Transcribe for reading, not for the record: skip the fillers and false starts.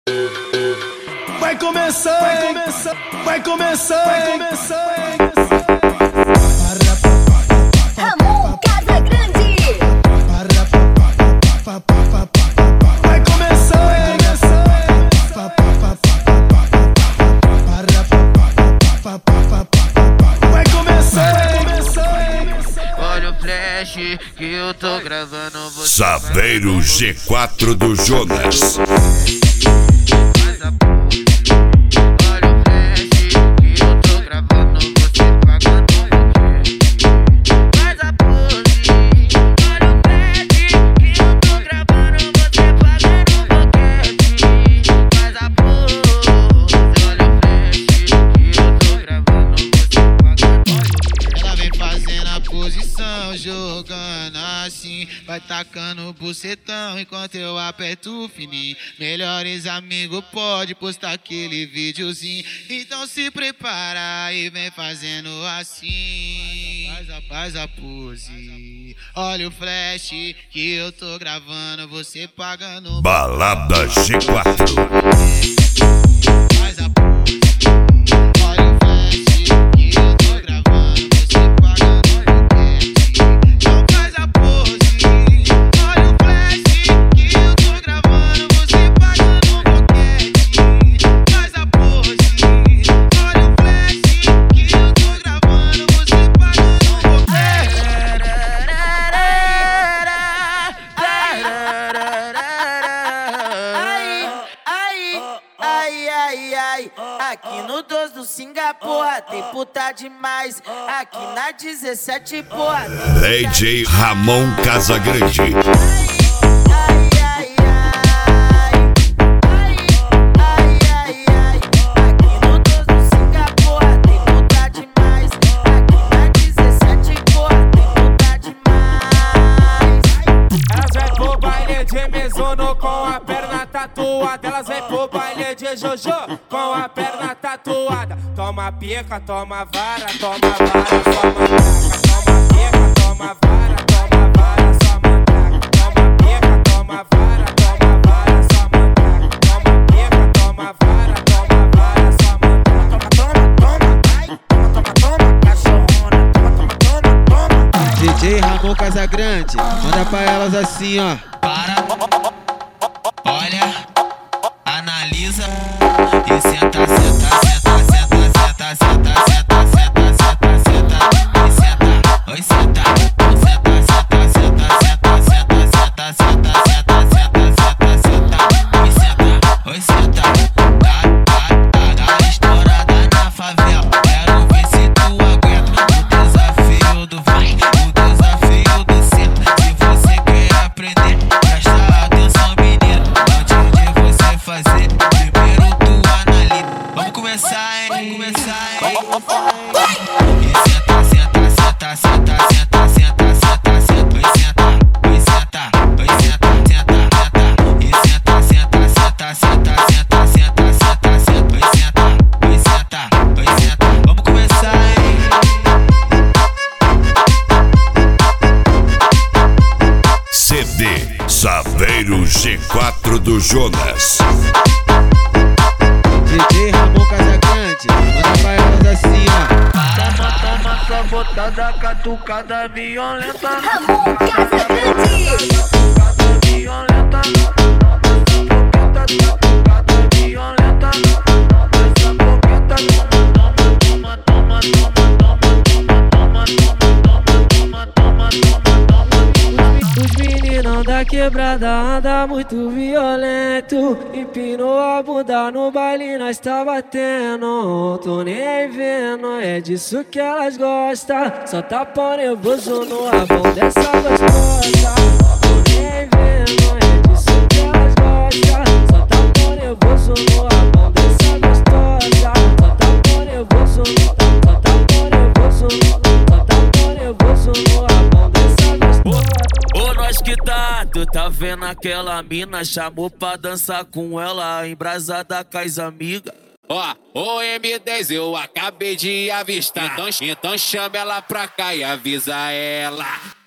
Vai começar, vai começar, vai começar, vai começar. Ramon Casagrande. Vai começar, vai começar. Vai começar, vai começar. Olha o flash que eu tô gravando você. Saveiro G4 do Jonas. Jogando assim, vai tacando bucetão enquanto eu aperto o fininho. Melhores amigos pode postar aquele videozinho, então se prepara e vem fazendo assim. Faz a pose, olha o flash que eu tô gravando, você pagando. Balada G4. Faz a pose, olha o flash que eu tô gravando, você pagando. Aqui no 12 do Singapura tem puta demais. Aqui na 17, porra. DJ Ramon Casagrande. Com a perna tatuada, elas vêm pro baile de Jojo com a perna tatuada. Toma pica, toma vara, toma vara, só mandraca. Toma pica, toma vara, toma vara, só mandraca. Toma pica, toma vara, toma vara, só mandraca. Toma pica, toma vara, toma vara, só mandraca. Toma, ai, toma, cachorrona. Toma. DJ Ramon Casagrande, manda pra elas assim, ó. Olha, analisa e senta, senta, senta, senta, senta, senta, senta, senta, senta, senta, e senta, oi senta, senta, senta, senta, senta, senta, senta, senta, senta, senta, senta, e senta, oi senta, tá estourada na favela, quero ver se tu aguenta o desafio do vai, o desafio do senta, se você quer aprender, presta atenção menino. Fazer, primeiro tu analisa. Vamos começar, hein? Vamos começar, hein? E senta, senta, senta, senta, senta, senta, senta, senta, oi senta, oi senta, oi senta, senta, senta, e senta, senta, senta, senta, senta, senta, senta, senta, oi senta, oi senta, oi senta. Vamos começar, hein? CD Saveiro G4 do Jonas. DJ Ramon Casagrande, manda pra elas assim, ó. Toma essa botada, catucada violenta. Ramon Casagrande. Violenta, catucada violenta. Essa boqueta, toma, toma, toma, toma, toma, toma, toma, toma, toma, toma. Os meninão da quebrada anda muito violento. Empinou a bunda no baile, nós tá batendo. Tô nem vendo, é disso que elas gostam. Só tá pau nervoso no avão dessa gostosa. Tô nem vendo, é disso que elas gostam. Só tá pau nervoso no avão dessa gostosa. Só tá pau nervoso no, só tá pau nervoso no, só tá pau nervoso no avão dessa gostosa. Ô, nós que tu tá vendo aquela mina, chamou pra dançar com ela, embrasada com as amigas. Ó, o M10 eu acabei de avistar, então chama ela pra cá e avisa ela